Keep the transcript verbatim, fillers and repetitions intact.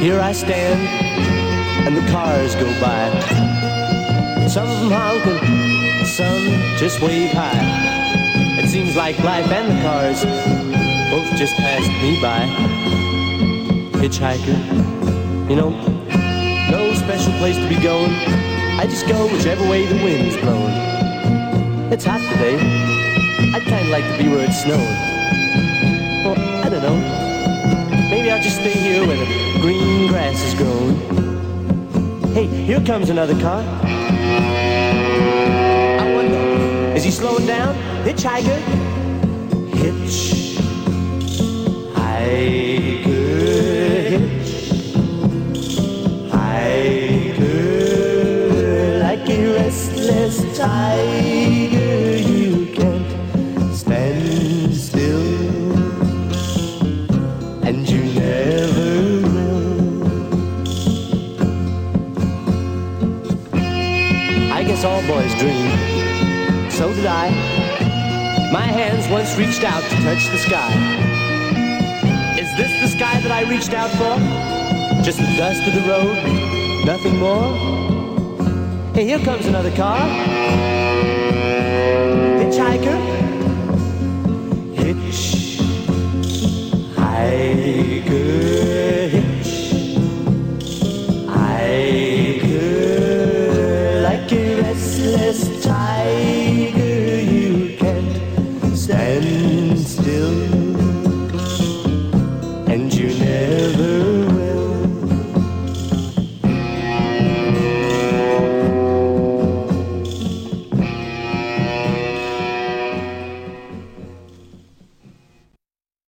Here I stand, and the cars go by. Some of them honk and some just wave high. It seems like life and the cars both just passed me by. Hitchhiker, you know, no special place to be going. I just go whichever way the wind's blowing. It's hot today. I'd kinda like to be where it's snowing. Well, I don't know. Maybe I'll just stay here where the green grass is growing. Hey, here comes another car. I wonder, is he slowing down? Hitchhiker? Hitch. Hiker. Hitch. Hiker. Like a restless tiger, you can't stand still. And you never will. I guess all boys dream. So did I. My hands once reached out to touch the sky. Is this the sky that I reached out for? Just the dust of the road, nothing more? Hey, here comes another car. Hitchhiker. Hitch. Hiker.